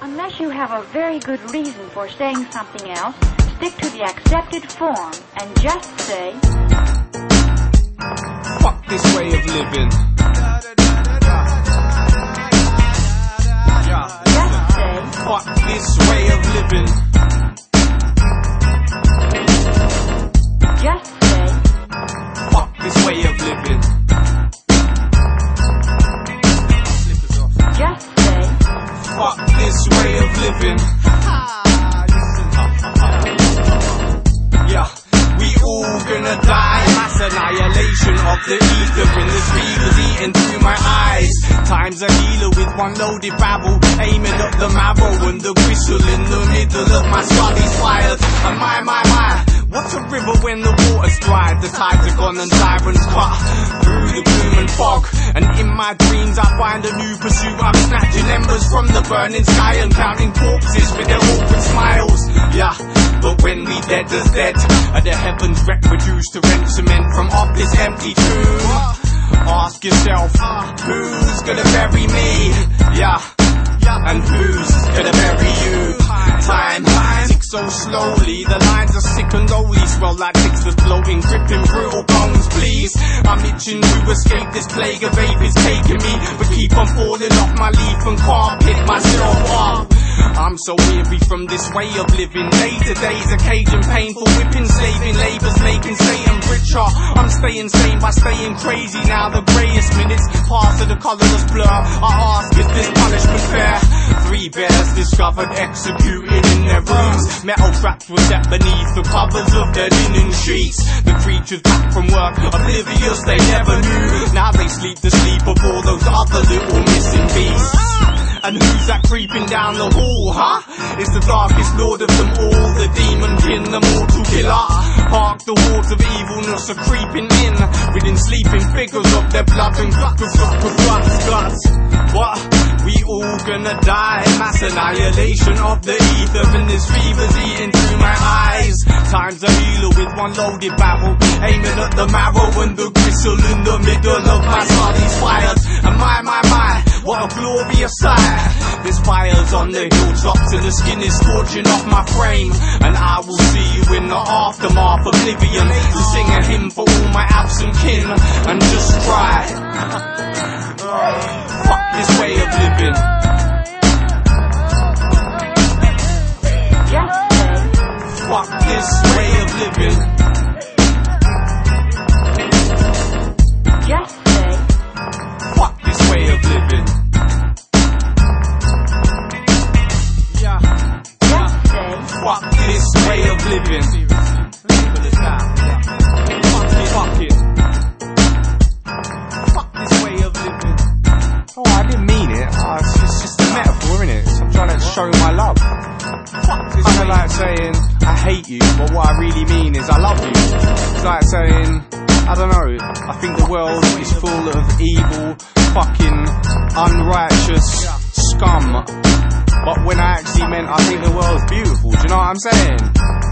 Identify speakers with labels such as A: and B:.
A: Unless you have a very good reason for saying something else, stick to the accepted form and just say,
B: fuck this way of living.
A: Just say,
B: fuck this way of living.
A: Just say,
B: fuck this way of living.
A: Just say,
B: fuck this way of living. Yeah, we all gonna die. Mass annihilation of the ether in the fever's eating through my eyes. Time's a healer with one loaded barrel, aiming at the marrow and the whistle in the middle of my skull is fired. And my, what's a river when the water's dried? The tides are gone and sirens cut through the gloom and fog. And in my dreams I find a new pursuit. I'm snatching embers from the burning sky and counting corpses with their awkward smiles. Yeah, but when we dead as dead, are the heavens reproduced to rent cement from off this empty tomb? Ask yourself, who's gonna bury me? Yeah, and who's gonna bury you? Time ticks so slowly, the lines are sick and lowly, swell like ticks that's floating, gripping brutal bones, please. I'm itching to escape this plague of ape is taking me, but keep on falling off my leaf and can't pick myself up. I'm so weary from this way of living. Day to day's a cage and painful whipping, slaving labour's making Satan richer. I'm staying sane by staying crazy. Now the greyest minutes pass to the colourless blur. I ask, is this punishment fair? 3 bears discovered executed in their rooms. Metal traps were set beneath the covers of their linen sheets. The creatures back from work, oblivious they never knew. Now they sleep the sleep of all those other little missing beasts. And who's that creeping down the hall, huh? It's the darkest lord of them all, the demon kin, the mortal killer. Hark, the hordes of evilness are creeping in, within sleeping figures of their blood and guts. What? We all gonna die. Mass annihilation of the ether, and this fever's eating through my eyes. Time's a healer with one loaded barrel, aiming at the marrow and the gristle in the middle of my skull is fired. And my, what a glorious sight. There's fires on the hilltops and the skin is scorching off my frame. And I will see you in the aftermath, oblivion, to sing a hymn for all my absent kin and just try. Fuck this way of living. Fuck this way of living.
A: just say,
B: fuck this way of living.
A: just say,
B: Fuck this way of living. Simple as that. Fuck it. Fuck this way of living. Oh, I didn't mean it. It's just a metaphor, innit? I'm trying to show my love. It's kind of like saying, I hate you, but what I really mean is I love you. It's like saying, I don't know, I think the world is full of evil, fucking, unrighteous scum. But when I actually meant I think the world's beautiful, do you know what I'm saying?